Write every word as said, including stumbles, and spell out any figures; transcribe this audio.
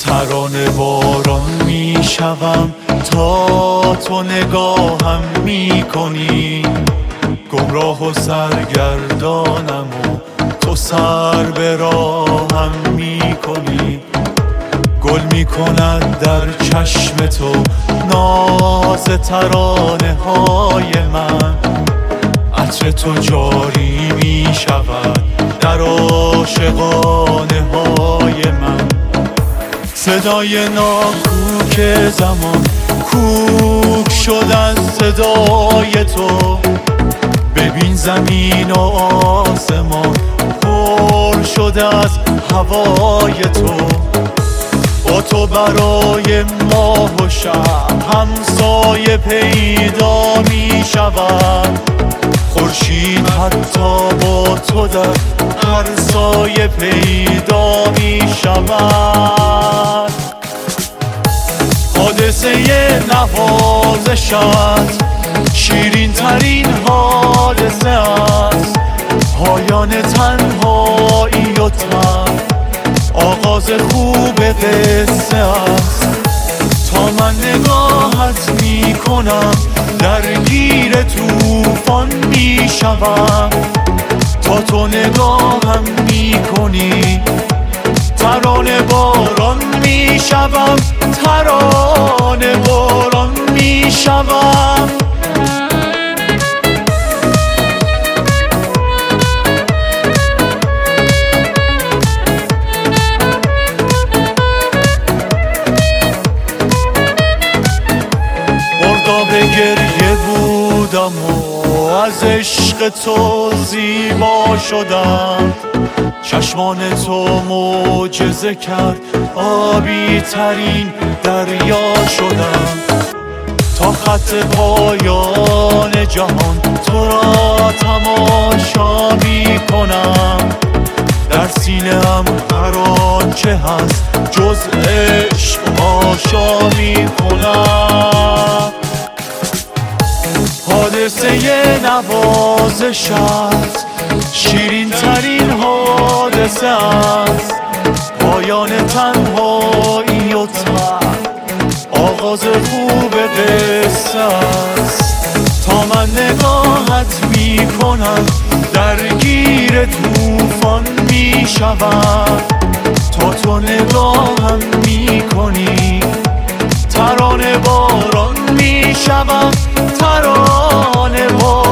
ترانه باران میشوم تا تو نگاهم میکنی، گمراه و سرگردانم و تو سر به راهم میکنی. گل میکند در چشم تو ناز ترانه های من، عطر تو جاری میشود در عاشقانه های من. صدای ناکوک زمان کوک شد از صدای تو، ببین زمین و آسمان پر شده از هوای تو. با تو برای ماه و شب همسایه پیدا می شود، خورشید حتی با تو در هر سایه پیدا می شود. حادثه نوازشت شیرین ترین حادثه است، پایان تنهایی و تن آغاز خوب قصه است. تا من نگاهت می کنم درگیر طوفان می شوم، تا تو نگاهم می کنی ترانه باران می شوم، ترانه باران می شوم. به گریه بودم و از عشق تو زیبا شدم، چشمان تو معجزه کرد آبی ترین دریا شدم. تا خط پایان جهان تو را تماشا می کنم، در سینه هم هر آنچه هست جز عشق آشا می کنم. حادثه نوازشت شیرین ترین حادثه است، پایان تنهایی و تن آغاز خوب قصه است. تا من نگاهت می کنم درگیر طوفان می شوم، تا تو نگاهم می کنی ترانه باران می شوم، ترانه باران